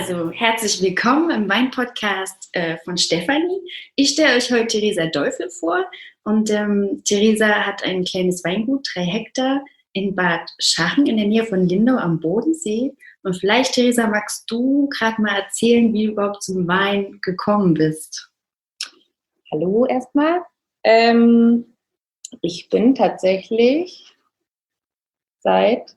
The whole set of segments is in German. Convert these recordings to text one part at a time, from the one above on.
Also herzlich willkommen im Wein-Podcast von Stefanie. Ich stelle euch heute Theresa Teufel vor und Theresa hat ein kleines Weingut, 3 Hektar in Bad Schachen in der Nähe von Lindau am Bodensee. Und vielleicht, Theresa, magst du gerade mal erzählen, wie du überhaupt zum Wein gekommen bist? Hallo erstmal. Ich bin tatsächlich seit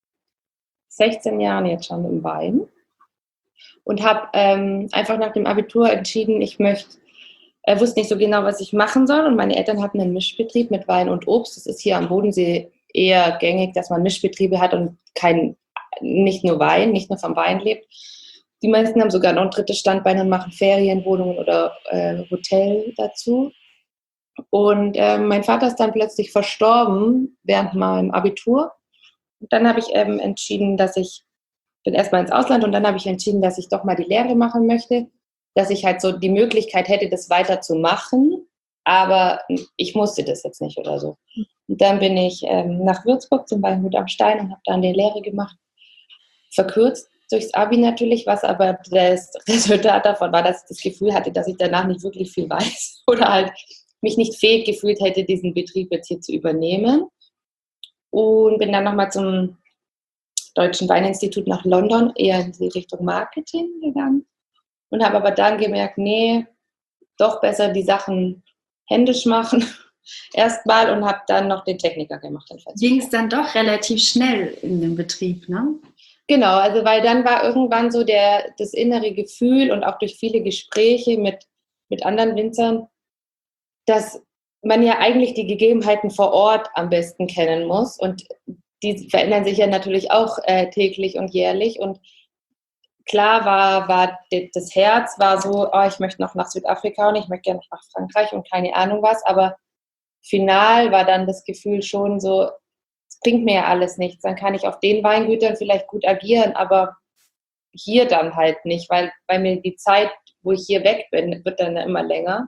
16 Jahren jetzt schon im Wein und habe einfach nach dem Abitur entschieden, wusste nicht so genau, was ich machen soll, und meine Eltern hatten einen Mischbetrieb mit Wein und Obst. Das ist hier am Bodensee eher gängig, dass man Mischbetriebe hat und nicht nur vom Wein lebt. Die meisten haben sogar noch ein drittes Standbein und machen Ferienwohnungen oder Hotel dazu. Und mein Vater ist dann plötzlich verstorben während meinem Abitur. Und dann habe ich entschieden, bin erstmal ins Ausland, und dann habe ich entschieden, dass ich doch mal die Lehre machen möchte, dass ich halt so die Möglichkeit hätte, das weiterzumachen, aber ich musste das jetzt nicht oder so. Und dann bin ich nach Würzburg zum Weingut am Stein und habe dann die Lehre gemacht, verkürzt durchs Abi natürlich, was aber das Resultat davon war, dass ich das Gefühl hatte, dass ich danach nicht wirklich viel weiß oder halt mich nicht fähig gefühlt hätte, diesen Betrieb jetzt hier zu übernehmen. Und bin dann nochmal zum Deutschen Weininstitut nach London, eher in die Richtung Marketing gegangen, und habe aber dann gemerkt, nee, doch besser die Sachen händisch machen erstmal, und habe dann noch den Techniker gemacht. Ging es dann doch relativ schnell in den Betrieb, ne? Genau, also weil dann war irgendwann so das innere Gefühl und auch durch viele Gespräche mit anderen Winzern, dass man ja eigentlich die Gegebenheiten vor Ort am besten kennen muss, und die verändern sich ja natürlich auch täglich und jährlich, und klar war das Herz war so, ich möchte noch nach Südafrika und ich möchte gerne nach Frankreich und keine Ahnung was, aber final war dann das Gefühl schon so, es bringt mir ja alles nichts, dann kann ich auf den Weingütern vielleicht gut agieren, aber hier dann halt nicht, weil mir die Zeit, wo ich hier weg bin, wird dann immer länger.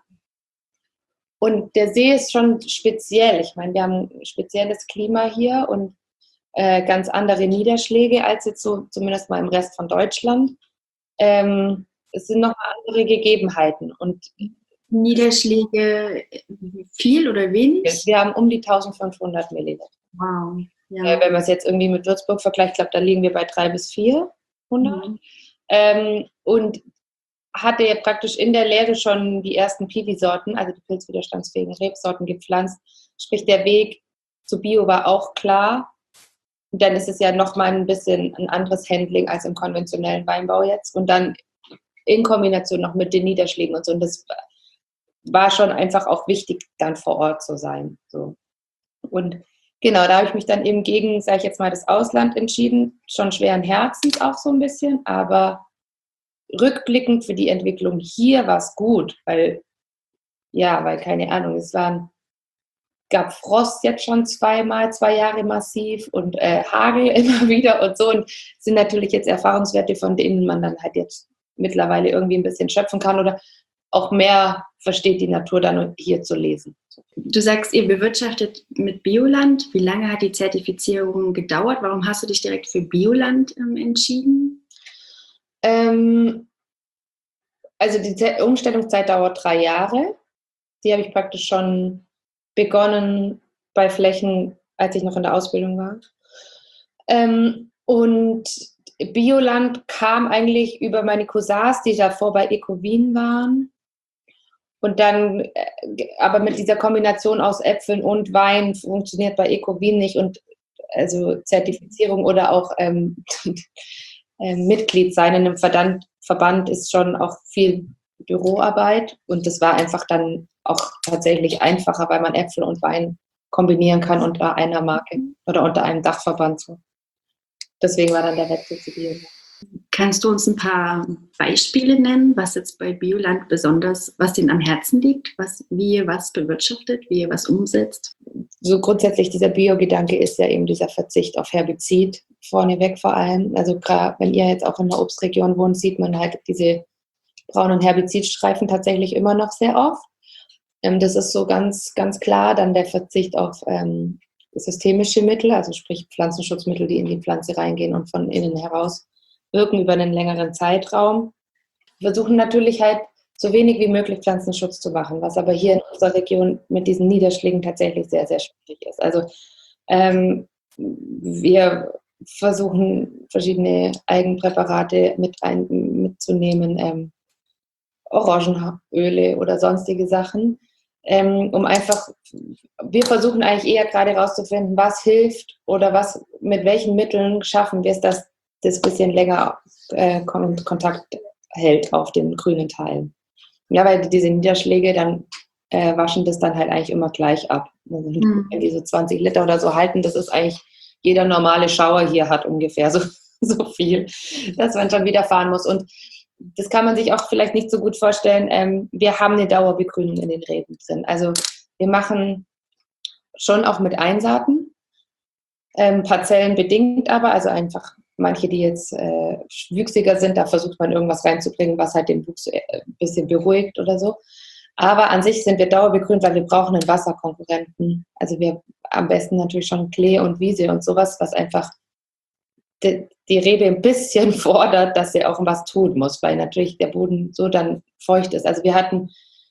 Und der See ist schon speziell. Ich meine, wir haben ein spezielles Klima hier und ganz andere Niederschläge als jetzt so zumindest mal im Rest von Deutschland. Es sind nochmal andere Gegebenheiten. Und Niederschläge viel oder wenig? Wir haben um die 1500 Milliliter. Wow. Ja. Wenn man es jetzt irgendwie mit Würzburg vergleicht, ich glaube, da liegen wir bei 300 bis 400. Und hatte ja praktisch in der Lehre schon die ersten Piwi-Sorten, also die pilzwiderstandsfähigen Rebsorten, gepflanzt. Sprich, der Weg zu Bio war auch klar. Und dann ist es ja nochmal ein bisschen ein anderes Handling als im konventionellen Weinbau jetzt. Und dann in Kombination noch mit den Niederschlägen und so. Und das war schon einfach auch wichtig, dann vor Ort zu sein. So. Und genau, da habe ich mich dann eben gegen, sage ich jetzt mal, das Ausland entschieden. Schon schweren Herzens auch so ein bisschen, aber rückblickend für die Entwicklung hier war es gut, weil keine Ahnung, gab Frost jetzt schon 2 Jahre massiv und Hagel immer wieder und so, und sind natürlich jetzt Erfahrungswerte, von denen man dann halt jetzt mittlerweile irgendwie ein bisschen schöpfen kann oder auch mehr versteht, die Natur dann hier zu lesen. Du sagst, ihr bewirtschaftet mit Bioland. Wie lange hat die Zertifizierung gedauert? Warum hast du dich direkt für Bioland entschieden? Also die Umstellungszeit dauert 3 Jahre. Die habe ich praktisch schon begonnen bei Flächen, als ich noch in der Ausbildung war. Und Bioland kam eigentlich über meine Cousins, die davor bei Ecovin waren. Und dann, aber mit dieser Kombination aus Äpfeln und Wein funktioniert bei Ecovin nicht. Und also Zertifizierung oder auch Mitglied sein in einem Verband ist schon auch viel Büroarbeit. Und das war einfach dann auch tatsächlich einfacher, weil man Äpfel und Wein kombinieren kann unter einer Marke oder unter einem Dachverband. So. Deswegen war dann der Wechsel zu Bioland. Kannst du uns ein paar Beispiele nennen, was jetzt bei Bioland besonders, was denen am Herzen liegt, wie ihr was bewirtschaftet, wie ihr was umsetzt? So grundsätzlich dieser Bio-Gedanke ist ja eben dieser Verzicht auf Herbizid, vorneweg vor allem. Also gerade wenn ihr jetzt auch in der Obstregion wohnt, sieht man halt diese braunen Herbizidstreifen tatsächlich immer noch sehr oft. Das ist so ganz, ganz klar. Dann der Verzicht auf systemische Mittel, also sprich Pflanzenschutzmittel, die in die Pflanze reingehen und von innen heraus wirken über einen längeren Zeitraum. Wir versuchen natürlich halt so wenig wie möglich Pflanzenschutz zu machen, was aber hier in unserer Region mit diesen Niederschlägen tatsächlich sehr, sehr schwierig ist. Also wir versuchen verschiedene Eigenpräparate mitzunehmen, Orangenöle oder sonstige Sachen, wir versuchen eigentlich eher gerade herauszufinden, was hilft oder mit welchen Mitteln schaffen wir es, dass das bisschen länger Kontakt hält auf den grünen Teilen. Ja, weil diese Niederschläge dann waschen das dann halt eigentlich immer gleich ab. Also, wenn die so 20 Liter oder so halten, das ist eigentlich jeder normale Schauer hier hat ungefähr so viel, dass man schon wieder fahren muss. Und das kann man sich auch vielleicht nicht so gut vorstellen. Wir haben eine Dauerbegrünung in den Reben drin. Also wir machen schon auch mit Einsaaten, parzellenbedingt aber, also einfach manche, die jetzt wüchsiger sind, da versucht man irgendwas reinzubringen, was halt den Wuchs ein bisschen beruhigt oder so. Aber an sich sind wir dauerbegrünt, weil wir brauchen einen Wasserkonkurrenten. Also wir am besten natürlich schon Klee und Wiese und sowas, was einfach die Rebe ein bisschen fordert, dass sie auch was tun muss, weil natürlich der Boden so dann feucht ist. Also wir hatten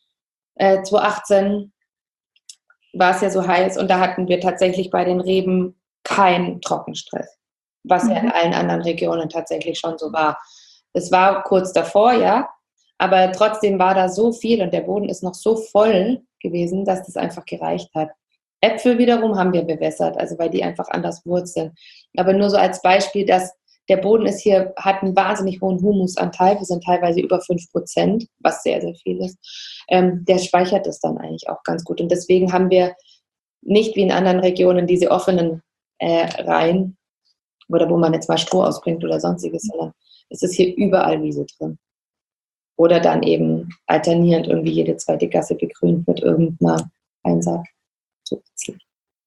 2018 war es ja so heiß und da hatten wir tatsächlich bei den Reben keinen Trockenstress, was ja in allen anderen Regionen tatsächlich schon so war. Es war kurz davor, ja, aber trotzdem war da so viel und der Boden ist noch so voll gewesen, dass das einfach gereicht hat. Äpfel wiederum haben wir bewässert, also weil die einfach anders wurzeln. Aber nur so als Beispiel, dass der Boden hat einen wahnsinnig hohen Humusanteil, wir sind teilweise über 5%, was sehr, sehr viel ist. Der speichert das dann eigentlich auch ganz gut. Und deswegen haben wir nicht wie in anderen Regionen diese offenen Reihen, oder wo man jetzt mal Stroh ausbringt oder sonstiges, sondern es ist hier überall Wiese drin. Oder dann eben alternierend irgendwie jede zweite Gasse begrünt mit irgendeiner Einsaat zusätzlich.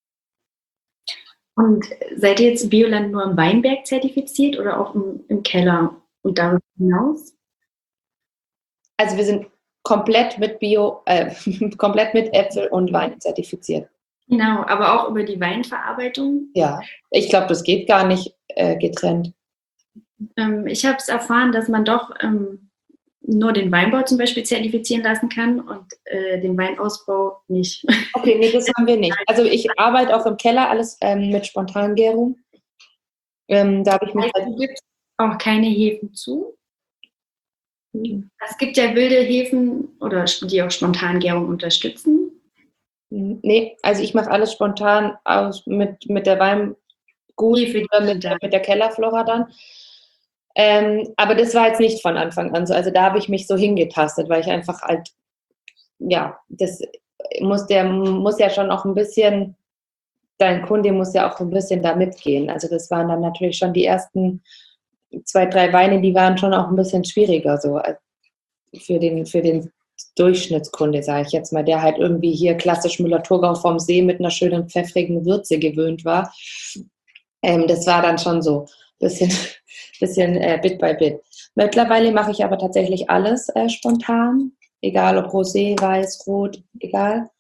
Und seid ihr jetzt Bioland nur im Weinberg zertifiziert oder auch im Keller und darüber hinaus? Also wir sind komplett mit komplett mit Äpfel und Wein zertifiziert. Genau, aber auch über die Weinverarbeitung? Ja, ich glaube, das geht gar nicht getrennt. Ich habe es erfahren, dass man doch nur den Weinbau zum Beispiel zertifizieren lassen kann und den Weinausbau nicht. Okay, nee, das haben wir nicht. Also ich arbeite auch im Keller, alles mit Spontangärung. Da habe ich mich du gibst auch keine Hefen zu? Es gibt ja wilde Hefen, oder die auch Spontangärung unterstützen. Nee, also ich mache alles spontan mit der Weingut oder mit der Kellerflora dann. Aber das war jetzt nicht von Anfang an so. Also da habe ich mich so hingetastet, weil ich einfach halt, ja, das muss ja schon auch ein bisschen, dein Kunde muss ja auch ein bisschen da mitgehen. Also das waren dann natürlich schon die ersten 2, 3 Weine, die waren schon auch ein bisschen schwieriger so für den Durchschnittskunde, sage ich jetzt mal, der halt irgendwie hier klassisch Müller-Thurgau vom See mit einer schönen pfeffrigen Würze gewöhnt war. Das war dann schon so bisschen Bit by Bit. Mittlerweile mache ich aber tatsächlich alles spontan, egal ob Rosé, Weiß, Rot, egal.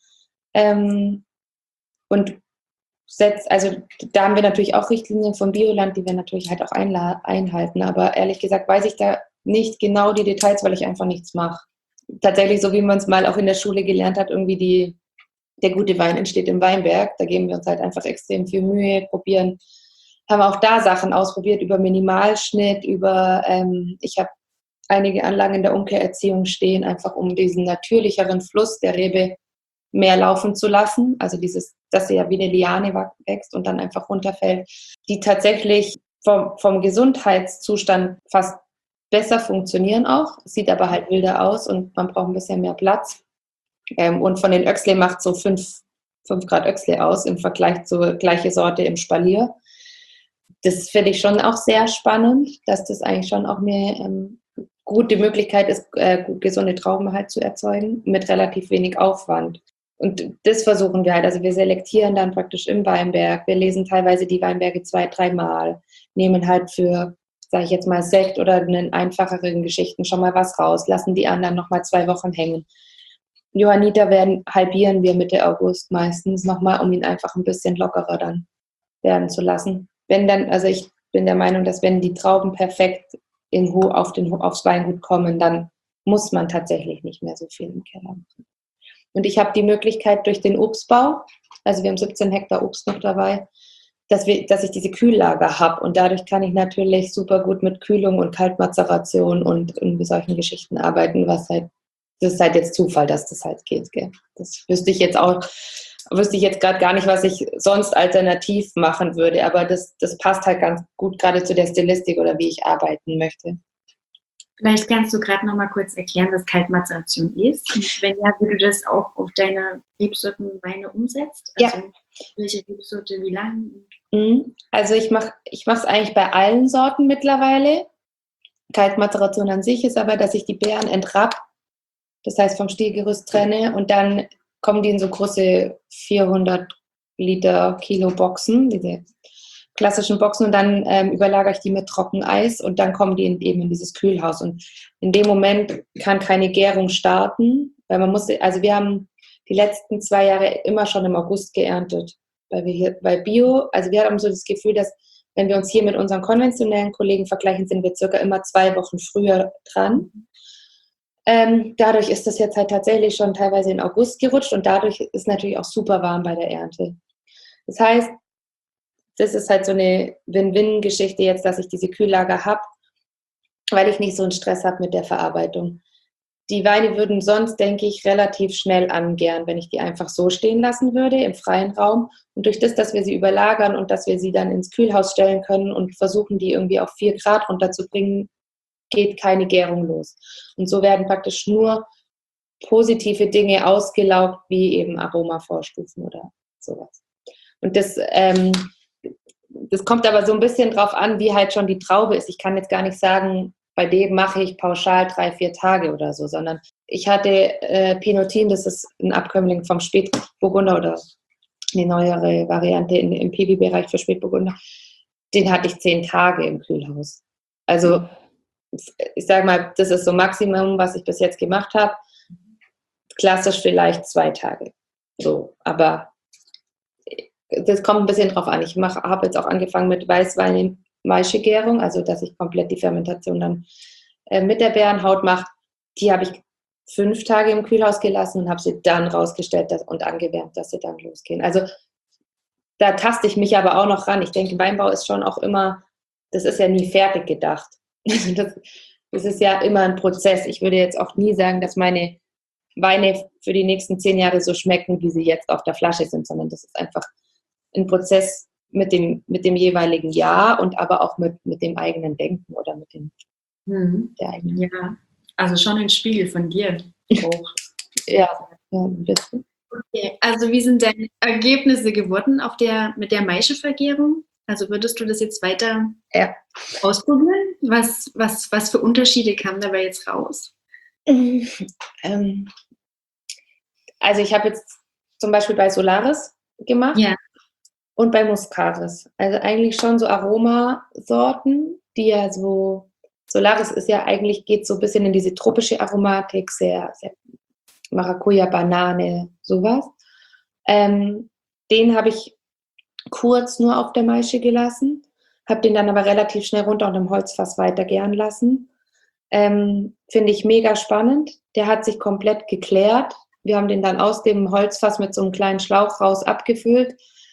Und also da haben wir natürlich auch Richtlinien vom Bioland, die wir natürlich halt auch einhalten. Aber ehrlich gesagt weiß ich da nicht genau die Details, weil ich einfach nichts mache. Tatsächlich, so wie man es mal auch in der Schule gelernt hat, irgendwie der gute Wein entsteht im Weinberg. Da geben wir uns halt einfach extrem viel Mühe, probieren. Haben auch da Sachen ausprobiert über Minimalschnitt, ich habe einige Anlagen in der Umkehrerziehung stehen, einfach um diesen natürlicheren Fluss der Rebe mehr laufen zu lassen. Also dass sie ja wie eine Liane wächst und dann einfach runterfällt, die tatsächlich vom Gesundheitszustand fast besser funktionieren auch. Sieht aber halt wilder aus und man braucht ein bisschen mehr Platz. Und von den Öxle macht so 5 Grad Öxle aus im Vergleich zur gleichen Sorte im Spalier. Das finde ich schon auch sehr spannend, dass das eigentlich schon auch eine gute Möglichkeit ist, gesunde Trauben halt zu erzeugen, mit relativ wenig Aufwand. Und das versuchen wir halt. Also wir selektieren dann praktisch im Weinberg. Wir lesen teilweise die Weinberge 2, 3 Mal, nehmen halt für, sage ich jetzt mal, Sekt oder einen einfacheren Geschichten schon mal was raus, lassen die anderen nochmal 2 Wochen hängen. Johanniter halbieren wir Mitte August meistens nochmal, um ihn einfach ein bisschen lockerer dann werden zu lassen. Also ich bin der Meinung, dass wenn die Trauben perfekt aufs Weingut kommen, dann muss man tatsächlich nicht mehr so viel im Keller machen. Und ich habe die Möglichkeit durch den Obstbau, also wir haben 17 Hektar Obst noch dabei, dass ich diese Kühllager habe. Und dadurch kann ich natürlich super gut mit Kühlung und Kaltmazeration und irgendwie solchen Geschichten arbeiten, das ist halt jetzt Zufall, dass das halt geht. Gell? Das wüsste ich jetzt gerade gar nicht, was ich sonst alternativ machen würde. Aber das passt halt ganz gut gerade zu der Stilistik oder wie ich arbeiten möchte. Vielleicht kannst du gerade noch mal kurz erklären, was Kaltmazeration ist. Und wenn ja, wie du das auch auf deine Rebsortenweine umsetzt. Also ja. Welche Rebsorte, wie lange? Also ich mache es eigentlich bei allen Sorten mittlerweile. Kaltmazeration an sich ist aber, dass ich die Beeren entrapp, das heißt vom Stielgerüst trenne und dann kommen die in so große 400 Liter Kilo Boxen, diese klassischen Boxen, und dann überlagere ich die mit Trockeneis und dann kommen die eben in dieses Kühlhaus. Und in dem Moment kann keine Gärung starten, weil wir haben die letzten 2 Jahre immer schon im August geerntet, weil wir hier bei Bio, also wir haben so das Gefühl, dass wenn wir uns hier mit unseren konventionellen Kollegen vergleichen, sind wir circa immer 2 Wochen früher dran. Dadurch ist das jetzt halt tatsächlich schon teilweise in August gerutscht und dadurch ist es natürlich auch super warm bei der Ernte. Das heißt, das ist halt so eine Win-Win-Geschichte jetzt, dass ich diese Kühllager habe, weil ich nicht so einen Stress habe mit der Verarbeitung. Die Weine würden sonst, denke ich, relativ schnell angären, wenn ich die einfach so stehen lassen würde im freien Raum. Und durch das, dass wir sie überlagern und dass wir sie dann ins Kühlhaus stellen können und versuchen, die irgendwie auf 4 Grad runterzubringen, geht keine Gärung los. Und so werden praktisch nur positive Dinge ausgelaugt, wie eben Aromavorstufen oder sowas. Und das kommt aber so ein bisschen drauf an, wie halt schon die Traube ist. Ich kann jetzt gar nicht sagen, bei dem mache ich pauschal 3-4 Tage oder so, sondern ich hatte Pinotin, das ist ein Abkömmling vom Spätburgunder oder eine neuere Variante im PB-Bereich für Spätburgunder. Den hatte ich 10 Tage im Kühlhaus. Also ich sage mal, das ist so Maximum, was ich bis jetzt gemacht habe. Klassisch vielleicht 2 Tage. So, aber das kommt ein bisschen drauf an. Ich habe jetzt auch angefangen mit Weißwein in Maischegärung, also dass ich komplett die Fermentation dann mit der Beerenhaut mache. Die habe ich 5 Tage im Kühlhaus gelassen und habe sie dann rausgestellt und angewärmt, dass sie dann losgehen. Also da taste ich mich aber auch noch ran. Ich denke, Weinbau ist schon auch immer, das ist ja nie fertig gedacht. Das ist ja immer ein Prozess. Ich würde jetzt auch nie sagen, dass meine Weine für die nächsten 10 Jahre so schmecken, wie sie jetzt auf der Flasche sind, sondern das ist einfach ein Prozess mit dem jeweiligen Jahr und aber auch mit dem eigenen Denken oder mit dem der eigenen. Ja, also schon ein Spiegel von dir auch. Ja, ein bisschen. Okay, also wie sind deine Ergebnisse geworden mit der Maischevergärung? Also würdest du das jetzt weiter ausprobieren? Was für Unterschiede kamen dabei jetzt raus? Also ich habe jetzt zum Beispiel bei Solaris gemacht und bei Muscaris. Also eigentlich schon so Aromasorten, die ja so, Solaris ist ja eigentlich, geht so ein bisschen in diese tropische Aromatik, sehr, sehr Maracuja, Banane, sowas. Den habe ich kurz nur auf der Maische gelassen, habe den dann aber relativ schnell runter und im Holzfass weiter gären lassen. Finde ich mega spannend. Der hat sich komplett geklärt. Wir haben den dann aus dem Holzfass mit so einem kleinen Schlauch raus abgefüllt.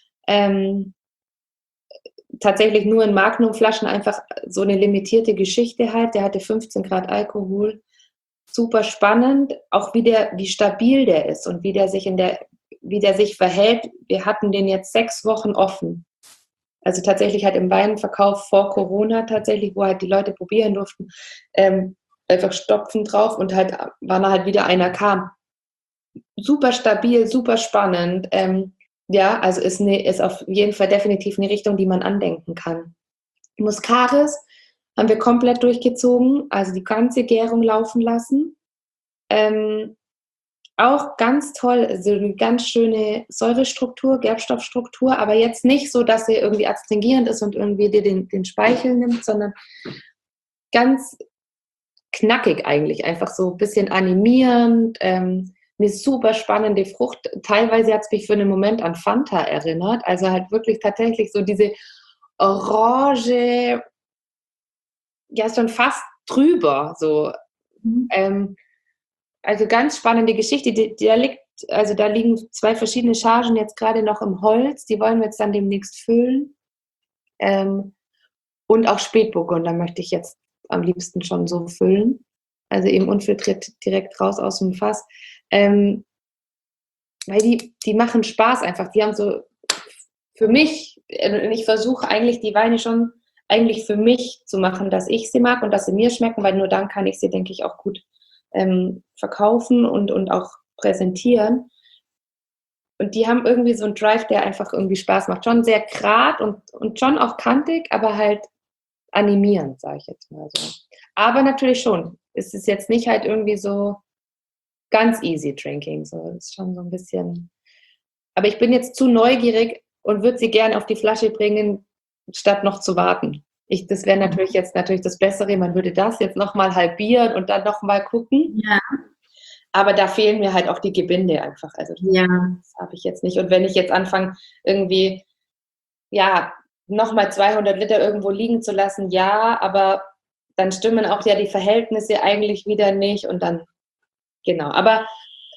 Tatsächlich nur in Magnumflaschen, einfach so eine limitierte Geschichte halt. Der hatte 15 Grad Alkohol. Super spannend, auch wie stabil der ist und wie der sich verhält. Wir hatten den jetzt 6 Wochen offen. Also tatsächlich halt im Weinverkauf vor Corona tatsächlich, wo halt die Leute probieren durften, einfach Stopfen drauf und halt, wann halt wieder einer kam. Super stabil, super spannend. Ja, also ist auf jeden Fall definitiv eine Richtung, die man andenken kann. Muscaris haben wir komplett durchgezogen, also die ganze Gärung laufen lassen. Auch ganz toll, also eine ganz schöne Säurestruktur, Gerbstoffstruktur, aber jetzt nicht so, dass sie irgendwie astringierend ist und irgendwie dir den Speichel nimmt, sondern ganz knackig eigentlich, einfach so ein bisschen animierend, eine super spannende Frucht. Teilweise hat es mich für einen Moment an Fanta erinnert, also halt wirklich tatsächlich so diese orange, ja schon fast drüber. So. Also ganz spannende Geschichte. Da liegen 2 verschiedene Chargen jetzt gerade noch im Holz. Die wollen wir jetzt dann demnächst füllen. Und auch Spätburgunder möchte ich jetzt am liebsten schon so füllen. Also eben unfiltriert direkt raus aus dem Fass. Weil die machen Spaß einfach. Die haben so für mich, ich versuche eigentlich die Weine schon eigentlich für mich zu machen, dass ich sie mag und dass sie mir schmecken, weil nur dann kann ich sie, denke ich, auch gut verkaufen und auch präsentieren. Und die haben irgendwie so einen Drive, der einfach irgendwie Spaß macht. Schon sehr grad und schon auch kantig, aber halt animierend, sage ich jetzt mal so. Aber natürlich schon. Es ist jetzt nicht halt irgendwie so ganz easy drinking. So. Das ist schon so ein bisschen. Aber ich bin jetzt zu neugierig und würde sie gerne auf die Flasche bringen, statt noch zu warten. Das wäre natürlich jetzt das Bessere. Man würde das jetzt nochmal halbieren und dann nochmal gucken. Ja. Aber da fehlen mir halt auch die Gebinde einfach. Also das habe ich jetzt nicht. Und wenn ich jetzt anfange, irgendwie, ja, nochmal 200 Liter irgendwo liegen zu lassen, ja, aber dann stimmen auch ja die Verhältnisse eigentlich wieder nicht und dann, genau. Aber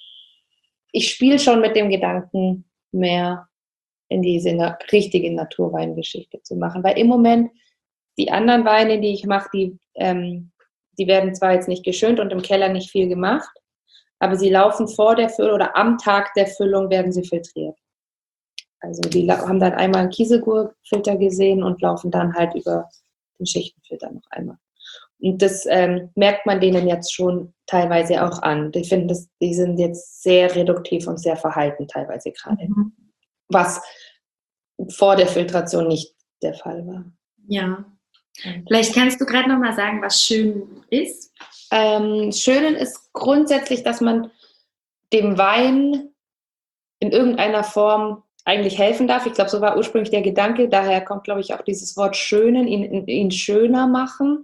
ich spiele schon mit dem Gedanken, mehr in diese richtige Naturweingeschichte zu machen. Weil im Moment die anderen Weine, die ich mache, die werden zwar jetzt nicht geschönt und im Keller nicht viel gemacht, aber sie laufen vor der Füllung oder am Tag der Füllung werden sie filtriert. Also die haben dann einmal einen Kieselgurfilter gesehen und laufen dann halt über den Schichtenfilter noch einmal. Und das merkt man denen jetzt schon teilweise auch an. Ich finde, die sind jetzt sehr reduktiv und sehr verhalten teilweise gerade. Was vor der Filtration nicht der Fall war. Ja. Vielleicht kannst du gerade noch mal sagen, was schön ist. Schön ist grundsätzlich, dass man dem Wein in irgendeiner Form eigentlich helfen darf. Ich glaube, so war ursprünglich der Gedanke. Daher kommt, glaube ich, auch dieses Wort schönen, ihn schöner machen.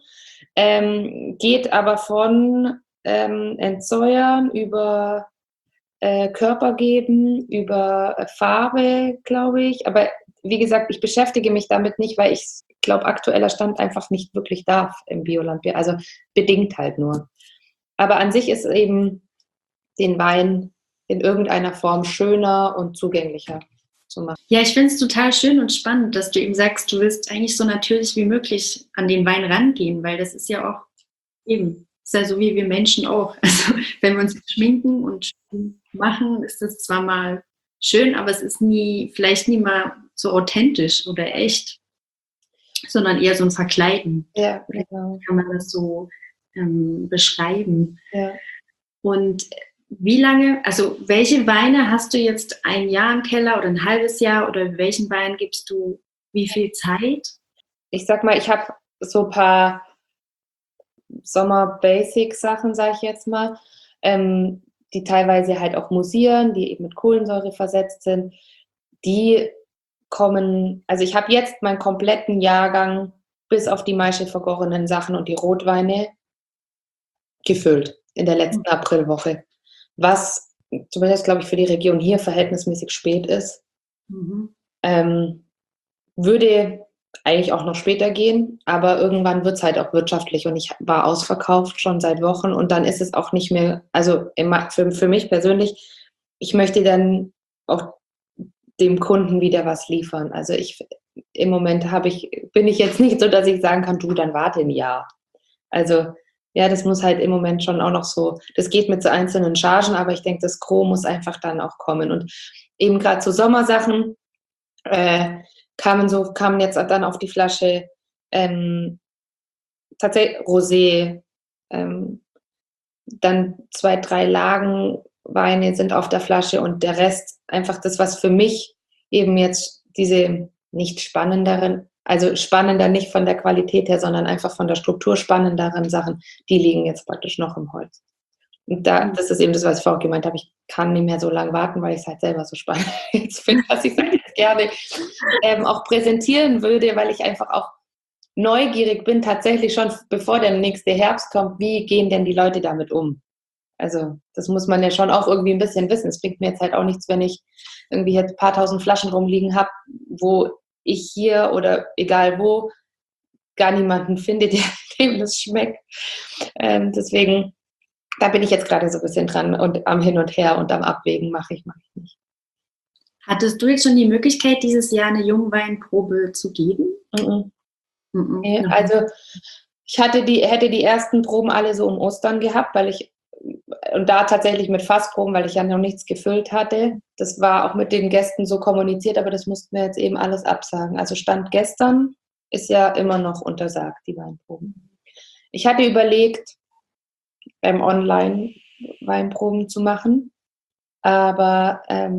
Geht aber von Entsäuern über Körper geben, über Farbe, glaube ich. Aber wie gesagt, ich beschäftige mich damit nicht, weil ich glaube, aktueller Stand einfach nicht wirklich darf im Biolandbier. Also bedingt halt nur. Aber an sich ist eben den Wein in irgendeiner Form schöner und zugänglicher zu machen. Ja, ich finde es total schön und spannend, dass du eben sagst, du willst eigentlich so natürlich wie möglich an den Wein rangehen, weil das ist ja auch eben, ist ja so wie wir Menschen auch. Also wenn wir uns schminken und machen, ist das zwar mal schön, aber es ist vielleicht nie mal so authentisch oder echt, sondern eher so ein Verkleiden. Ja, genau. Kann man das so beschreiben. Ja. Und wie lange, also welche Weine hast du jetzt ein Jahr im Keller oder ein halbes Jahr oder welchen Wein gibst du wie viel Zeit? Ich sag mal, ich habe so ein paar Sommer-Basic-Sachen, sage ich jetzt mal, die teilweise halt auch moussieren, die eben mit Kohlensäure versetzt sind. Die kommen, also ich habe jetzt meinen kompletten Jahrgang bis auf die Maische vergorenen Sachen und die Rotweine gefüllt in der letzten Aprilwoche. Was zumindest, glaube ich, für die Region hier verhältnismäßig spät ist. Würde eigentlich auch noch später gehen, aber irgendwann wird es halt auch wirtschaftlich und ich war ausverkauft schon seit Wochen und dann ist es auch nicht mehr, also für mich persönlich, ich möchte dann auch dem Kunden wieder was liefern. Also im Moment bin ich jetzt nicht so, dass ich sagen kann, du, dann warte ein Jahr. Also ja, das muss halt im Moment schon auch noch so, das geht mit so einzelnen Chargen, aber ich denke, das Gros muss einfach dann auch kommen. Und eben gerade zu Sommersachen kamen jetzt dann auf die Flasche tatsächlich Rosé, dann 2, 3 Lagenweine sind auf der Flasche und der Rest einfach das, was für mich eben jetzt diese nicht spannenderen, also spannender nicht von der Qualität her, sondern einfach von der Struktur spannenderen Sachen, die liegen jetzt praktisch noch im Holz. Und das ist eben das, was ich vorhin gemeint habe, ich kann nicht mehr so lange warten, weil ich es halt selber so spannend jetzt finde, dass ich es halt gerne auch präsentieren würde, weil ich einfach auch neugierig bin, tatsächlich schon bevor der nächste Herbst kommt, wie gehen denn die Leute damit um? Also das muss man ja schon auch irgendwie ein bisschen wissen. Es bringt mir jetzt halt auch nichts, wenn ich irgendwie jetzt ein paar tausend Flaschen rumliegen habe, wo ich hier oder egal wo gar niemanden finde, dem das schmeckt. Deswegen, da bin ich jetzt gerade so ein bisschen dran und am Hin und Her und am Abwägen mache ich nicht. Hattest du jetzt schon die Möglichkeit, dieses Jahr eine Jungweinprobe zu geben? Mhm. Nee, also ich hätte die ersten Proben alle so um Ostern gehabt, und da tatsächlich mit Fassproben, weil ich ja noch nichts gefüllt hatte. Das war auch mit den Gästen so kommuniziert, aber das mussten wir jetzt eben alles absagen. Also Stand gestern ist ja immer noch untersagt, die Weinproben. Ich hatte überlegt, online Weinproben zu machen, aber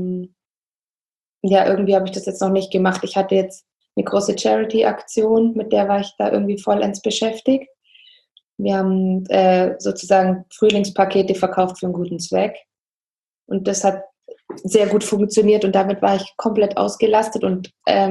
ja, irgendwie habe ich das jetzt noch nicht gemacht. Ich hatte jetzt eine große Charity-Aktion, mit der war ich da irgendwie vollends beschäftigt. Wir haben sozusagen Frühlingspakete verkauft für einen guten Zweck. Und das hat sehr gut funktioniert und damit war ich komplett ausgelastet. Und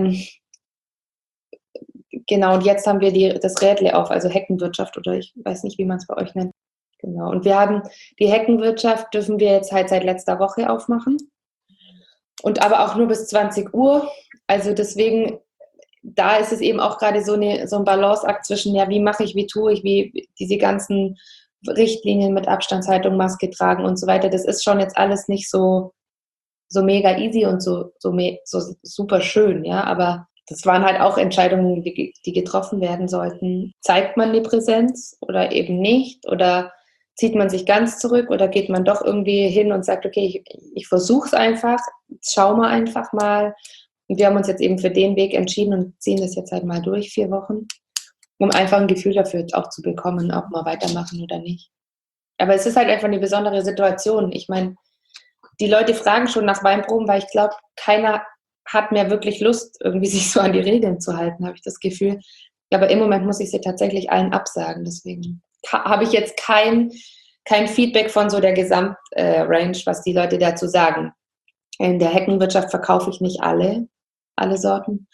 genau, und jetzt haben wir das Rädle auf, also Heckenwirtschaft oder ich weiß nicht, wie man es bei euch nennt. Genau. Und wir haben die Heckenwirtschaft, dürfen wir jetzt halt seit letzter Woche aufmachen. Und aber auch nur bis 20 Uhr. Also deswegen, da ist es eben auch gerade so ein Balanceakt zwischen, ja, wie mache ich, wie tue ich, wie diese ganzen Richtlinien mit Abstandshaltung, Maske tragen und so weiter. Das ist schon jetzt alles nicht so mega easy und so super schön, ja. Aber das waren halt auch Entscheidungen, die getroffen werden sollten. Zeigt man die Präsenz oder eben nicht? Oder zieht man sich ganz zurück oder geht man doch irgendwie hin und sagt, okay, ich versuche es einfach, schau mal einfach mal. Und wir haben uns jetzt eben für den Weg entschieden und ziehen das jetzt halt mal durch 4 Wochen, um einfach ein Gefühl dafür auch zu bekommen, ob wir weitermachen oder nicht. Aber es ist halt einfach eine besondere Situation. Ich meine, die Leute fragen schon nach Weinproben, weil ich glaube, keiner hat mehr wirklich Lust, irgendwie sich so an die Regeln zu halten, habe ich das Gefühl. Aber im Moment muss ich sie tatsächlich allen absagen. Deswegen habe ich jetzt kein Feedback von so der Gesamtrange, was die Leute dazu sagen. In der Heckenwirtschaft verkaufe ich nicht alle Sorten.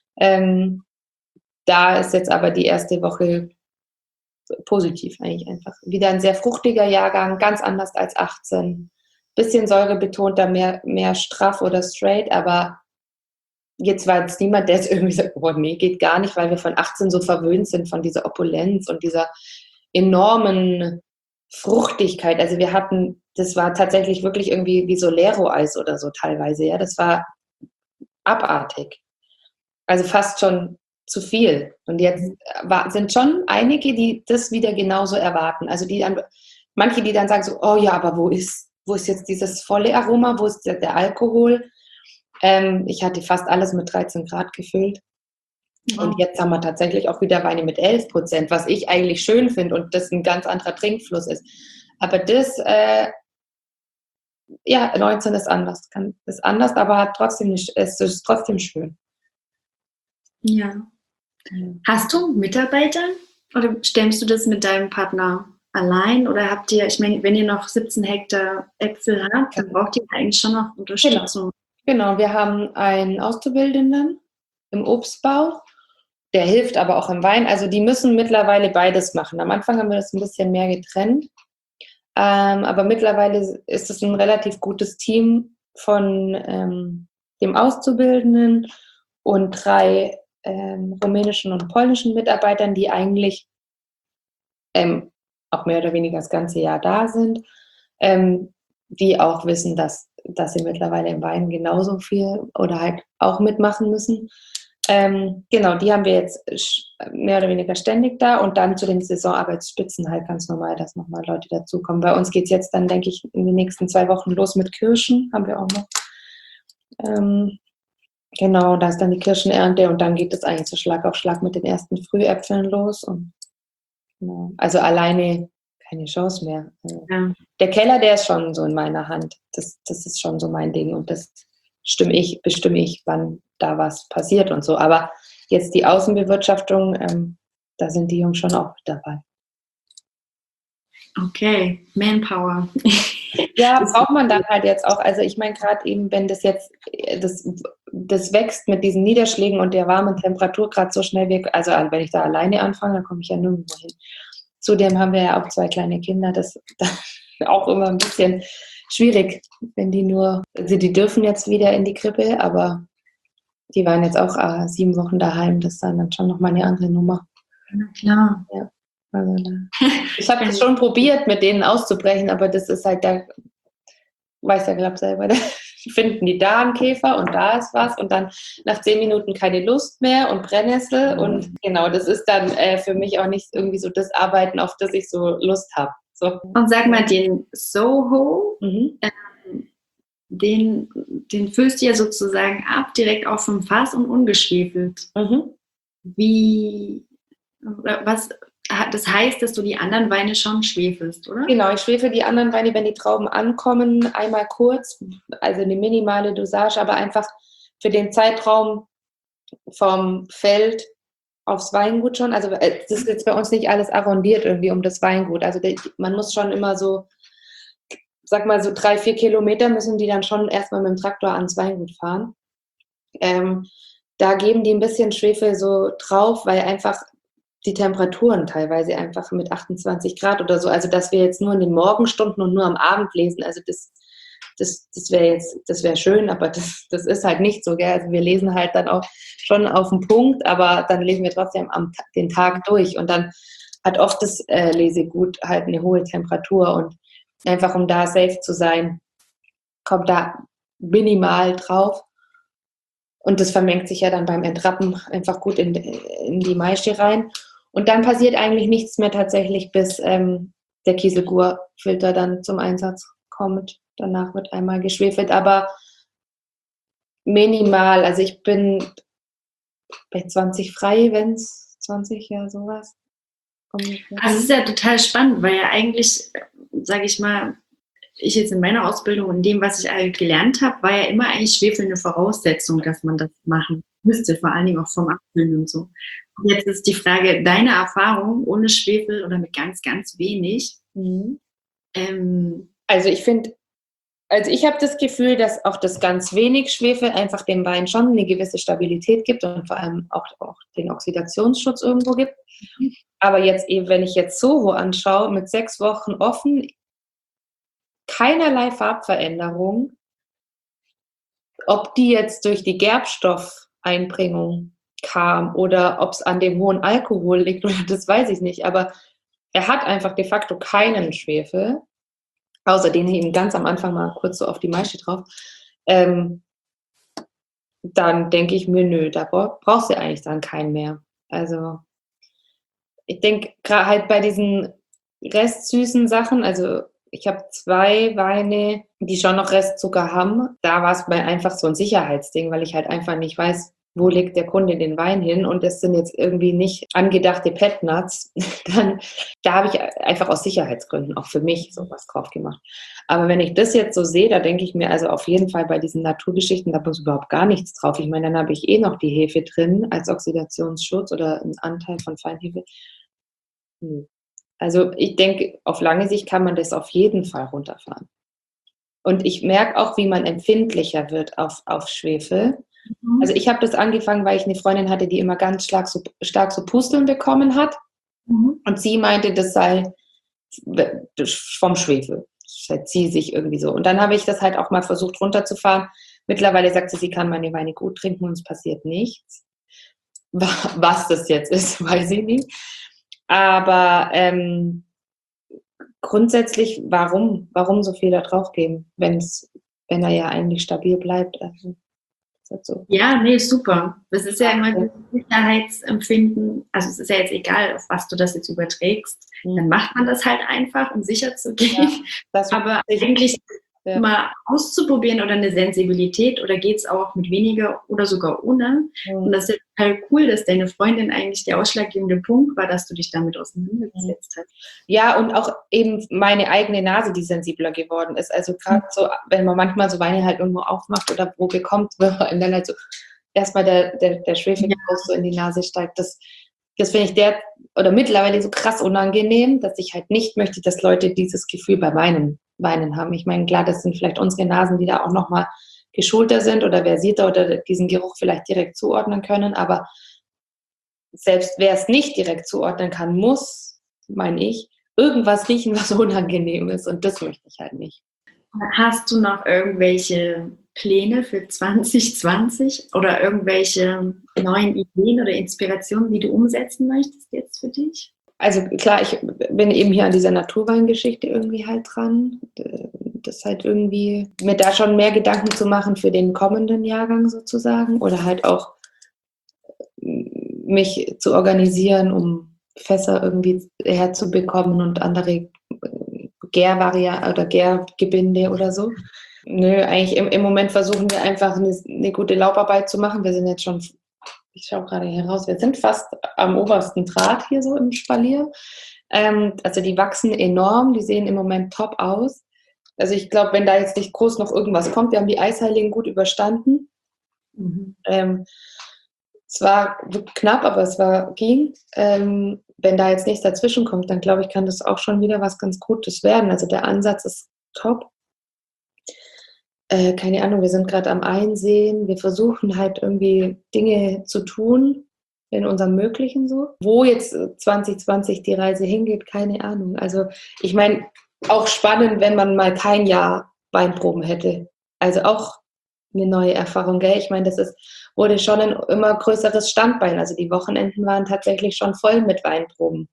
Da ist jetzt aber die erste Woche positiv eigentlich einfach. Wieder ein sehr fruchtiger Jahrgang, ganz anders als 18. Bisschen säurebetonter, mehr straff oder straight, aber jetzt war jetzt niemand, der jetzt irgendwie sagt, oh nee, geht gar nicht, weil wir von 18 so verwöhnt sind von dieser Opulenz und dieser enormen Fruchtigkeit. Also das war tatsächlich wirklich irgendwie wie Solero-Eis oder so teilweise, ja, das war abartig. Also fast schon zu viel. Und jetzt sind schon einige, die das wieder genauso erwarten. Also manche, die dann sagen so, oh ja, aber wo ist jetzt dieses volle Aroma, wo ist der Alkohol? Ich hatte fast alles mit 13 Grad gefüllt. Und jetzt haben wir tatsächlich auch wieder Weine mit 11%, was ich eigentlich schön finde und das ein ganz anderer Trinkfluss ist. Aber das, 19 ist anders. Ist anders, aber es ist trotzdem schön. Ja. Hast du Mitarbeiter oder stemmst du das mit deinem Partner allein oder habt ihr, ich meine, wenn ihr noch 17 Hektar Äpfel habt, dann braucht ihr eigentlich schon noch Unterstützung. Genau, wir haben einen Auszubildenden im Obstbau, der hilft aber auch im Wein. Also die müssen mittlerweile beides machen. Am Anfang haben wir das ein bisschen mehr getrennt, aber mittlerweile ist es ein relativ gutes Team von dem Auszubildenden und 3 rumänischen und polnischen Mitarbeitern, die eigentlich auch mehr oder weniger das ganze Jahr da sind, die auch wissen, dass sie mittlerweile im Wein genauso viel oder halt auch mitmachen müssen. Genau, die haben wir jetzt mehr oder weniger ständig da und dann zu den Saisonarbeitsspitzen halt ganz normal, dass nochmal Leute dazukommen. Bei uns geht es jetzt dann, denke ich, in den nächsten 2 Wochen los mit Kirschen, haben wir auch noch. Genau, da ist dann die Kirschenernte und dann geht es eigentlich so Schlag auf Schlag mit den ersten Frühäpfeln los. Und, genau. Also alleine keine Chance mehr. Ja. Der Keller, der ist schon so in meiner Hand. Das ist schon so mein Ding und das bestimme ich, wann da was passiert und so. Aber jetzt die Außenbewirtschaftung, da sind die Jungs schon auch mit dabei. Okay, Manpower. Ja, braucht man dann halt jetzt auch. Also ich meine gerade eben, wenn das jetzt, das wächst mit diesen Niederschlägen und der warmen Temperatur gerade so schnell weg, also wenn ich da alleine anfange, dann komme ich ja nirgendwo hin. Zudem haben wir ja auch 2 kleine Kinder, das ist auch immer ein bisschen schwierig, wenn also die dürfen jetzt wieder in die Krippe, aber die waren jetzt auch 7 Wochen daheim, das ist dann schon nochmal eine andere Nummer. Na klar. Ja. Also, ich habe das schon probiert, mit denen auszubrechen, aber das ist halt, da weiß ja glaube selber, da finden die da einen Käfer und da ist was und dann nach 10 Minuten keine Lust mehr und Brennnessel und genau, das ist dann für mich auch nicht irgendwie so das Arbeiten, auf das ich so Lust habe. So. Und sag mal, den Soho, den füllst du ja sozusagen ab, direkt auch vom Fass und ungeschwefelt. Wie, was, das heißt, dass du die anderen Weine schon schwefelst, oder? Genau, ich schwefel die anderen Weine, wenn die Trauben ankommen, einmal kurz, also eine minimale Dosage, aber einfach für den Zeitraum vom Feld aufs Weingut schon. Also das ist jetzt bei uns nicht alles arrondiert irgendwie um das Weingut. Also man muss schon immer so, sag mal so 3-4 Kilometer müssen die dann schon erstmal mit dem Traktor ans Weingut fahren. Da geben die ein bisschen Schwefel so drauf, weil einfach die Temperaturen teilweise einfach mit 28 Grad oder so, also dass wir jetzt nur in den Morgenstunden und nur am Abend lesen, also das wäre schön, aber das ist halt nicht so, gell? Also wir lesen halt dann auch schon auf den Punkt, aber dann lesen wir trotzdem den Tag durch und dann hat oft das Lesegut halt eine hohe Temperatur und einfach um da safe zu sein, kommt da minimal drauf. Und das vermengt sich ja dann beim Entrappen einfach gut in die Maische rein. Und dann passiert eigentlich nichts mehr tatsächlich, bis der Kieselgurfilter dann zum Einsatz kommt. Danach wird einmal geschwefelt, aber minimal. Also ich bin bei 20 frei, wenn es 20, ja sowas. Also es ist ja total spannend, weil ja eigentlich, sage ich mal, ich jetzt in meiner Ausbildung und dem, was ich halt gelernt habe, war ja immer eigentlich Schwefel eine Voraussetzung, dass man das machen müsste, vor allen Dingen auch vom Abfüllen und so. Und jetzt ist die Frage, deine Erfahrung ohne Schwefel oder mit ganz, ganz wenig? Also ich habe das Gefühl, dass auch das ganz wenig Schwefel einfach dem Wein schon eine gewisse Stabilität gibt und vor allem auch den Oxidationsschutz irgendwo gibt. Aber jetzt eben, wenn ich jetzt Soho anschaue, mit 6 Wochen offen, keinerlei Farbveränderung, ob die jetzt durch die Gerbstoffeinbringung kam oder ob es an dem hohen Alkohol liegt, oder das weiß ich nicht, aber er hat einfach de facto keinen Schwefel, außer den eben ganz am Anfang mal kurz so auf die Maische drauf. Dann denke ich mir, nö, da brauchst du eigentlich dann keinen mehr. Also ich denke gerade halt bei diesen restsüßen Sachen, also ich habe 2 Weine, die schon noch Restzucker haben. Da war es einfach so ein Sicherheitsding, weil ich halt einfach nicht weiß, wo legt der Kunde den Wein hin und das sind jetzt irgendwie nicht angedachte Petnuts. Da habe ich einfach aus Sicherheitsgründen auch für mich sowas drauf gemacht. Aber wenn ich das jetzt so sehe, da denke ich mir also auf jeden Fall bei diesen Naturgeschichten, da muss überhaupt gar nichts drauf. Ich meine, dann habe ich noch die Hefe drin als Oxidationsschutz oder einen Anteil von Feinhefe. Also ich denke, auf lange Sicht kann man das auf jeden Fall runterfahren. Und ich merke auch, wie man empfindlicher wird auf Schwefel. Also ich habe das angefangen, weil ich eine Freundin hatte, die immer ganz stark so Pusteln bekommen hat. Und sie meinte, das sei vom Schwefel. Das zieht sich irgendwie so. Und dann habe ich das halt auch mal versucht runterzufahren. Mittlerweile sagt sie, sie kann meine Weine gut trinken und es passiert nichts. Was das jetzt ist, weiß ich nicht. Aber grundsätzlich, warum so viel da drauf geben, wenn er ja eigentlich stabil bleibt? Also, ist halt so. Ja, nee, super. Das ist ja immer das Sicherheitsempfinden. Also es ist ja jetzt egal, auf was du das jetzt überträgst. Dann macht man das halt einfach, um sicher zu gehen. Ja, aber eigentlich mal auszuprobieren oder eine Sensibilität oder geht es auch mit weniger oder sogar ohne. Und das ist total cool, dass deine Freundin eigentlich der ausschlaggebende Punkt war, dass du dich damit auseinandergesetzt hast. Ja, und auch eben meine eigene Nase, die sensibler geworden ist. Also gerade so, wenn man manchmal so Weine halt irgendwo aufmacht oder wo bekommt, und dann halt so erstmal der Schwefelgeruch so in die Nase steigt. Das finde ich mittlerweile so krass unangenehm, dass ich halt nicht möchte, dass Leute dieses Gefühl bei Weinen haben. Ich meine, klar, das sind vielleicht unsere Nasen, die da auch nochmal geschulter sind oder versierter oder diesen Geruch vielleicht direkt zuordnen können, aber selbst wer es nicht direkt zuordnen kann, muss, meine ich, irgendwas riechen, was unangenehm ist und das möchte ich halt nicht. Hast du noch irgendwelche Pläne für 2020 oder irgendwelche neuen Ideen oder Inspirationen, die du umsetzen möchtest jetzt für dich? Also klar, ich bin eben hier an dieser Naturweingeschichte irgendwie halt dran. Das halt irgendwie, mir da schon mehr Gedanken zu machen für den kommenden Jahrgang sozusagen oder halt auch mich zu organisieren, um Fässer irgendwie herzubekommen und andere Gärvarianten oder Gärgebinde oder so. Nö, eigentlich im Moment versuchen wir einfach eine gute Laubarbeit zu machen. Wir sind jetzt schon, ich schaue gerade hier raus, wir sind fast am obersten Draht hier so im Spalier. Also die wachsen enorm, die sehen im Moment top aus. Also ich glaube, wenn da jetzt nicht groß noch irgendwas kommt, wir haben die Eisheiligen gut überstanden. Es war knapp, aber ging. Wenn da jetzt nichts dazwischen kommt, dann glaube ich, kann das auch schon wieder was ganz Gutes werden. Also der Ansatz ist top. Keine Ahnung, wir sind gerade am Einsehen. Wir versuchen halt irgendwie Dinge zu tun in unserem Möglichen so. Wo jetzt 2020 die Reise hingeht, keine Ahnung. Also ich meine, auch spannend, wenn man mal kein Jahr Weinproben hätte. Also auch eine neue Erfahrung, gell? Ich meine, wurde schon ein immer größeres Standbein. Also die Wochenenden waren tatsächlich schon voll mit Weinproben.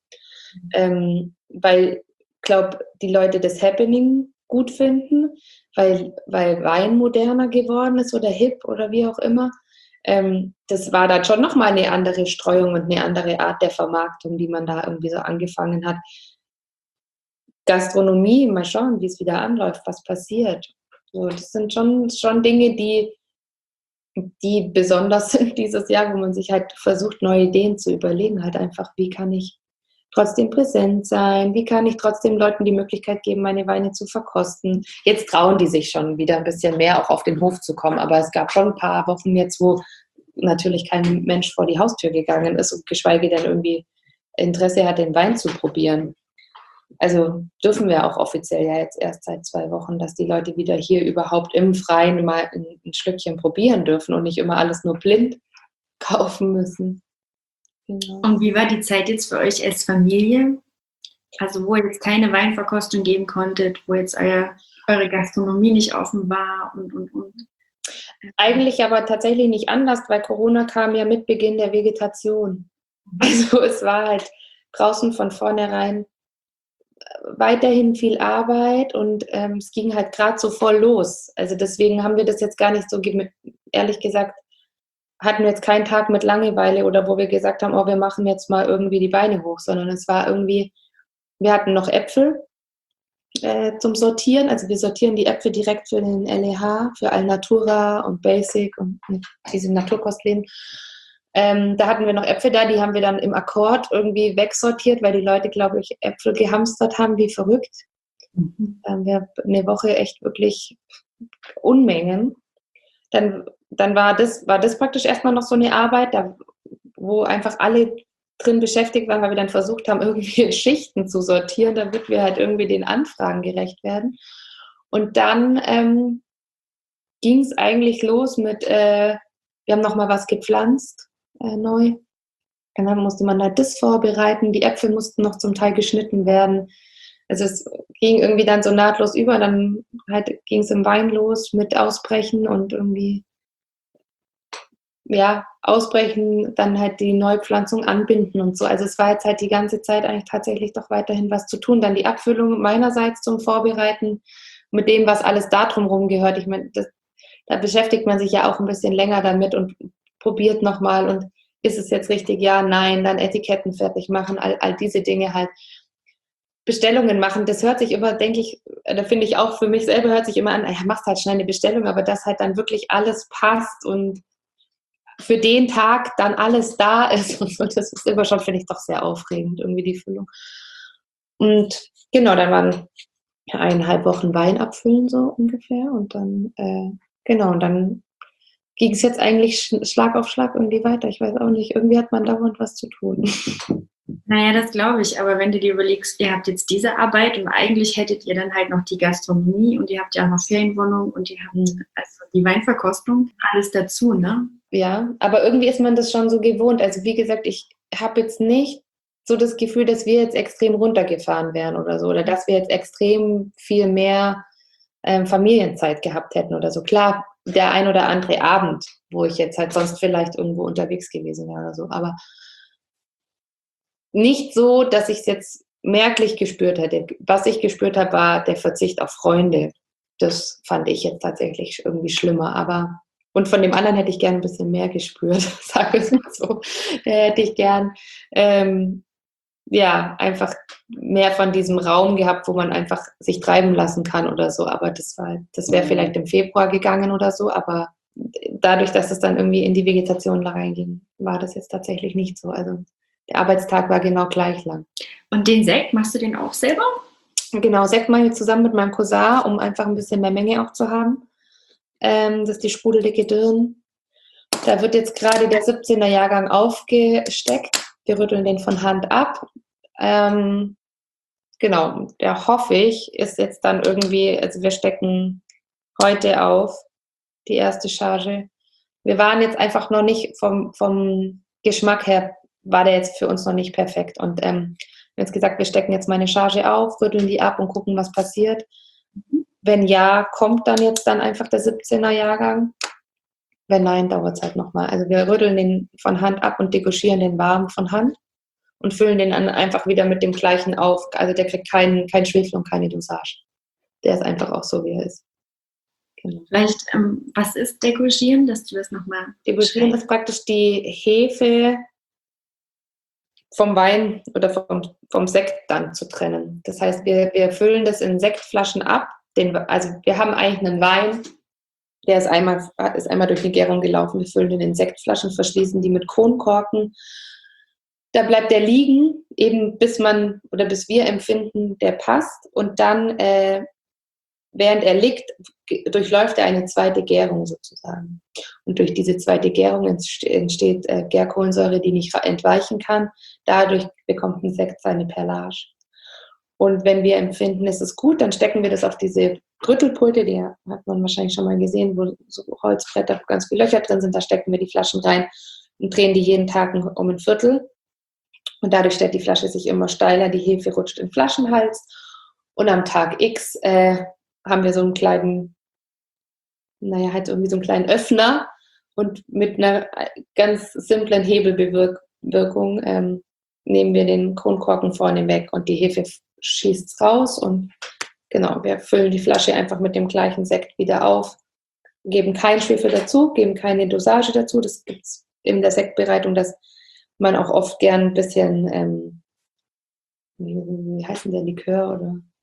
Weil, ich glaube, die Leute das Happening gut finden, weil Wein moderner geworden ist oder hip oder wie auch immer. Das war dann schon nochmal eine andere Streuung und eine andere Art der Vermarktung, die man da irgendwie so angefangen hat. Gastronomie, mal schauen, wie es wieder anläuft, was passiert. So, das sind schon Dinge, die besonders sind dieses Jahr, wo man sich halt versucht, neue Ideen zu überlegen. Halt einfach, wie kann ich trotzdem präsent sein? Wie kann ich trotzdem Leuten die Möglichkeit geben, meine Weine zu verkosten? Jetzt trauen die sich schon wieder ein bisschen mehr, auch auf den Hof zu kommen. Aber es gab schon ein paar Wochen jetzt, wo natürlich kein Mensch vor die Haustür gegangen ist und geschweige denn irgendwie Interesse hat, den Wein zu probieren. Also dürfen wir auch offiziell ja jetzt erst seit 2 Wochen, dass die Leute wieder hier überhaupt im Freien mal ein Schlückchen probieren dürfen und nicht immer alles nur blind kaufen müssen. Genau. Und wie war die Zeit jetzt für euch als Familie? Also wo ihr jetzt keine Weinverkostung geben konntet, wo jetzt eure Gastronomie nicht offen war und. Eigentlich aber tatsächlich nicht anders, weil Corona kam ja mit Beginn der Vegetation. Also es war halt draußen von vornherein weiterhin viel Arbeit und es ging halt gerade so voll los. Also deswegen haben wir das jetzt gar nicht so, ehrlich gesagt, hatten wir jetzt keinen Tag mit Langeweile oder wo wir gesagt haben, oh, wir machen jetzt mal irgendwie die Beine hoch, sondern es war irgendwie, wir hatten noch Äpfel zum Sortieren. Also wir sortieren die Äpfel direkt für den LEH, für Alnatura und Basic und diese Naturkostläden. Da hatten wir noch Äpfel da, die haben wir dann im Akkord irgendwie wegsortiert, weil die Leute, glaube ich, Äpfel gehamstert haben wie verrückt. Da haben wir eine Woche echt wirklich Unmengen. Dann war das praktisch erstmal noch so eine Arbeit, wo einfach alle drin beschäftigt waren, weil wir dann versucht haben, irgendwie in Schichten zu sortieren, damit wir halt irgendwie den Anfragen gerecht werden. Und dann ging es eigentlich los mit, wir haben nochmal was gepflanzt, neu. Dann musste man halt das vorbereiten, die Äpfel mussten noch zum Teil geschnitten werden. Also es ging irgendwie dann so nahtlos über, dann halt ging es im Wein los mit Ausbrechen und irgendwie ja, ausbrechen, dann halt die Neupflanzung anbinden und so. Also es war jetzt halt die ganze Zeit eigentlich tatsächlich doch weiterhin was zu tun. Dann die Abfüllung meinerseits zum Vorbereiten mit dem, was alles da drumherum gehört. Ich meine, da beschäftigt man sich ja auch ein bisschen länger damit und probiert nochmal und ist es jetzt richtig? Ja, nein, dann Etiketten fertig machen, all diese Dinge halt. Bestellungen machen, das hört sich immer, denke ich, da finde ich auch für mich selber, hört sich immer an, ja, machst halt schnell eine Bestellung, aber dass halt dann wirklich alles passt und für den Tag dann alles da ist und so, das ist immer schon, finde ich, doch sehr aufregend, irgendwie die Füllung. Und genau, dann waren 1,5 Wochen Wein abfüllen so ungefähr und dann, genau, und dann ging es jetzt eigentlich Schlag auf Schlag irgendwie weiter. Ich weiß auch nicht, irgendwie hat man dauernd was zu tun. Naja, das glaube ich, aber wenn du dir überlegst, ihr habt jetzt diese Arbeit und eigentlich hättet ihr dann halt noch die Gastronomie und ihr habt ja auch noch Ferienwohnung und ihr habt also die Weinverkostung, alles dazu, ne? Ja, aber irgendwie ist man das schon so gewohnt. Also wie gesagt, ich habe jetzt nicht so das Gefühl, dass wir jetzt extrem runtergefahren wären oder so oder dass wir jetzt extrem viel mehr Familienzeit gehabt hätten oder so. Klar, der ein oder andere Abend, wo ich jetzt halt sonst vielleicht irgendwo unterwegs gewesen wäre oder so. Aber nicht so, dass ich es jetzt merklich gespürt hätte. Was ich gespürt habe, war der Verzicht auf Freunde. Das fand ich jetzt tatsächlich irgendwie schlimmer. Und von dem anderen hätte ich gern ein bisschen mehr gespürt, sage ich mal so. Da hätte ich gern einfach mehr von diesem Raum gehabt, wo man einfach sich treiben lassen kann oder so. Aber das wäre vielleicht im Februar gegangen oder so. Aber dadurch, dass es dann irgendwie in die Vegetation reinging, war das jetzt tatsächlich nicht so. Also der Arbeitstag war genau gleich lang. Und den Sekt, machst du den auch selber? Genau, Sekt mache ich zusammen mit meinem Cousin, um einfach ein bisschen mehr Menge auch zu haben. Das ist die sprudelige Dirn. Da wird jetzt gerade der 17er Jahrgang aufgesteckt. Wir rütteln den von Hand ab. Genau, der hoffe ich, ist jetzt dann irgendwie, also wir stecken heute auf, die erste Charge. Wir waren jetzt einfach noch nicht vom Geschmack her, war der jetzt für uns noch nicht perfekt. Und wir haben jetzt gesagt, wir stecken jetzt mal eine Charge auf, rütteln die ab und gucken, was passiert. Wenn ja, kommt dann jetzt einfach der 17er Jahrgang. Wenn nein, dauert es halt nochmal. Also wir rütteln den von Hand ab und degorgieren den warm von Hand und füllen den dann einfach wieder mit dem gleichen auf. Also der kriegt kein Schwefel und keine Dosage. Der ist einfach auch so, wie er ist. Genau. Vielleicht, was ist degorgieren, dass du das nochmal Degorgieren ist praktisch die Hefe vom Wein oder vom Sekt dann zu trennen. Das heißt, wir füllen das in Sektflaschen ab. Also wir haben eigentlich einen Wein, der ist einmal durch die Gärung gelaufen. Wir füllen den in Sektflaschen, verschließen die mit Kronkorken. Da bleibt der liegen, eben bis wir empfinden, der passt. Und dann, während er liegt, durchläuft er eine zweite Gärung sozusagen. Und durch diese zweite Gärung entsteht Gärkohlensäure, die nicht entweichen kann. Dadurch bekommt ein Sekt seine Perlage. Und wenn wir empfinden, es ist gut, dann stecken wir das auf diese Rüttelpulte, die hat man wahrscheinlich schon mal gesehen, wo so Holzbretter, wo ganz viele Löcher drin sind, da stecken wir die Flaschen rein und drehen die jeden Tag um ein Viertel. Und dadurch stellt die Flasche sich immer steiler, die Hefe rutscht in den Flaschenhals. Und am Tag X haben wir so einen kleinen, halt irgendwie so einen kleinen Öffner und mit einer ganz simplen Hebelbewirkung nehmen wir den Kronkorken vorne weg und die Hefe schießt raus und genau, wir füllen die Flasche einfach mit dem gleichen Sekt wieder auf, geben keinen Schwefel dazu, geben keine Dosage dazu. Das gibt es in der Sektbereitung, dass man auch oft gern ein bisschen, wie heißt denn der Likör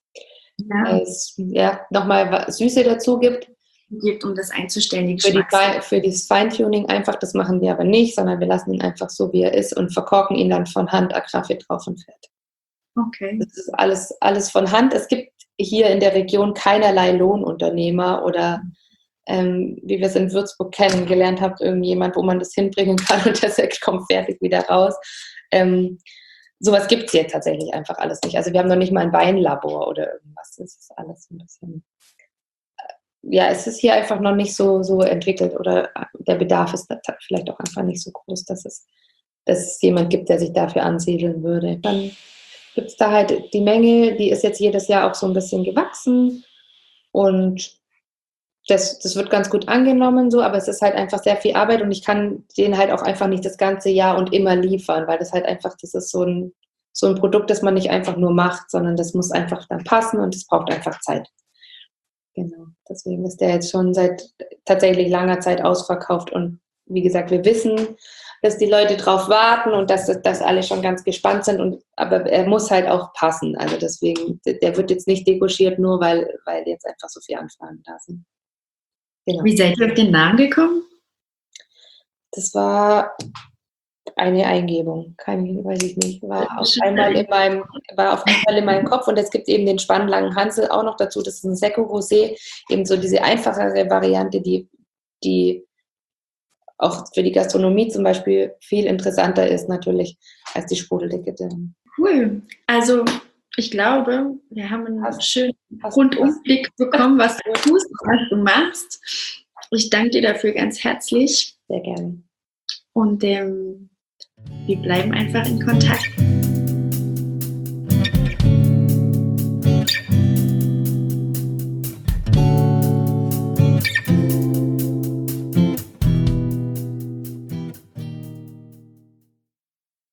oder nochmal Süße dazu gibt, um das einzustellen, die für das Feintuning einfach. Das machen wir aber nicht, sondern wir lassen ihn einfach so, wie er ist und verkorken ihn dann von Hand, Agraffe drauf und fertig. Okay. Das ist alles von Hand. Es gibt hier in der Region keinerlei Lohnunternehmer oder wie wir es in Würzburg kennengelernt haben, irgendjemand, wo man das hinbringen kann und der Sekt kommt fertig wieder raus. Sowas gibt es hier tatsächlich einfach alles nicht. Also wir haben noch nicht mal ein Weinlabor oder irgendwas. Das ist alles ein bisschen, es ist hier einfach noch nicht so entwickelt oder der Bedarf ist vielleicht auch einfach nicht so groß, dass es jemand gibt, der sich dafür ansiedeln würde. Dann gibt es da halt die Menge, die ist jetzt jedes Jahr auch so ein bisschen gewachsen und das wird ganz gut angenommen, so, aber es ist halt einfach sehr viel Arbeit und ich kann den halt auch einfach nicht das ganze Jahr und immer liefern, weil das halt einfach, das ist so ein Produkt, das man nicht einfach nur macht, sondern das muss einfach dann passen und es braucht einfach Zeit. Genau, deswegen ist der jetzt schon seit tatsächlich langer Zeit ausverkauft und wie gesagt, wir wissen, dass die Leute drauf warten und dass alle schon ganz gespannt sind, aber er muss halt auch passen, also deswegen, der wird jetzt nicht degorgiert, nur weil jetzt einfach so viele Anfragen da sind. Genau. Wie seid ihr auf den Namen gekommen? Das war eine Eingebung, weiß ich nicht. War auf jeden Fall in meinem Kopf und es gibt eben den spannlangen Hansel auch noch dazu. Das ist ein Secco Rosé, eben so diese einfachere Variante, die auch für die Gastronomie zum Beispiel viel interessanter ist natürlich als die sprudelige Dirn. Cool. Also ich glaube, wir haben einen schönen Rundumblick bekommen, was du tust, was du machst. Ich danke dir dafür ganz herzlich. Sehr gerne. Und wir bleiben einfach in Kontakt.